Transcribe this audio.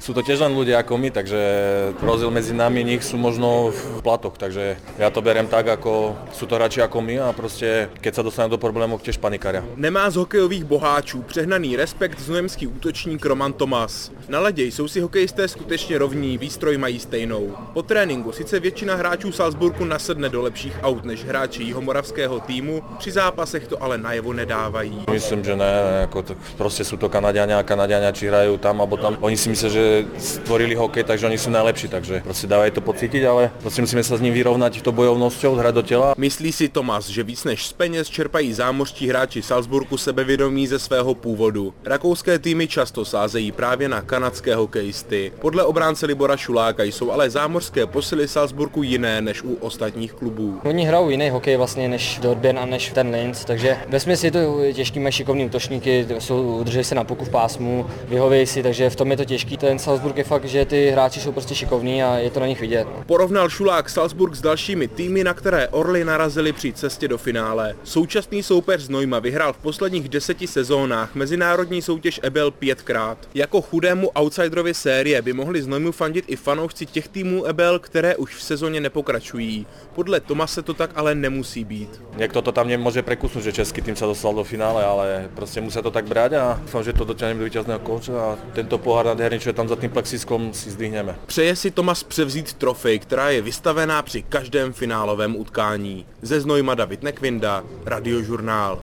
sú to tiež len ľudia ako my, takže rozdiel medzi nami nich sú možno v platoch, takže ja to beriem tak, ako sú to hráči ako my a proste keď sa dostanú do problémov, tiež panikária. Nemá z hokejových boháčů přehnaný respekt znojemský útočník Roman Tomas. Na ledě jsou si hokejisté skutečně rovní, výstroj mají stejnou. Po tréninku sice většina hráčů Salzburgu nasedne do lepších aut než hráči jihomoravského týmu, při zápasech to ale najevo nedávají. Myslím, že ne, jako proste sú to Kanaďania, či hrajú tam alebo tam. Oni si myslia, že stvorili hokej, takže oni sú najlepší, takže proste dávajú to pocítiť, ale proste musíme sa s ním vyrovnať to bojovnosťou, hrať do tela. Myslí si Tomas, že víc než z peněz čerpají zámořští hráči Salzburgu sebevědomí ze svého původu. Rakouské týmy často sázejí právě na kanadské hokejisty. Podle obránce Libora Šuláka jsou ale zámořské posily Salzburgu jiné než u ostatních klubů. Oni hrajou jiný hokej vlastně než Dortmund a než ten Linz, takže vesměs je to těžký, mají šikovní útočníky, udrží se na puku v pásmu, vyhovějí si, takže v tom je to těžký. Ten Salzburg je fakt, že ty hráči jsou prostě šikovní a je to na nich vidět. Porovnal Šulák Salzburg s dalšími týmy, na které Orly narazili při cestě do finále. Současný soupeř Znojma vyhrál v posledních 10 sezónách mezinárodní soutěž EBL 5krát. Jako chudému outsiderovi série by mohli Znojmu fandit i fanoušci těch týmů EBL, které už v sezóně nepokračují. Podle Tomase to tak ale nemusí být. Niekto to tam nemôže prekusnúť, že český tým sa dostal do finále, ale proste musia to tak brať a dúfam, že to dotiahneme do víťazného kouča a tento pohár nádherný, čo je tam za tým plexisklom, si zdvihneme. Přeje si Tomas převzít trofej, která je vystavená při každém finálovém utkání. Ze Znojma David Nekvinda, Radiožurnál.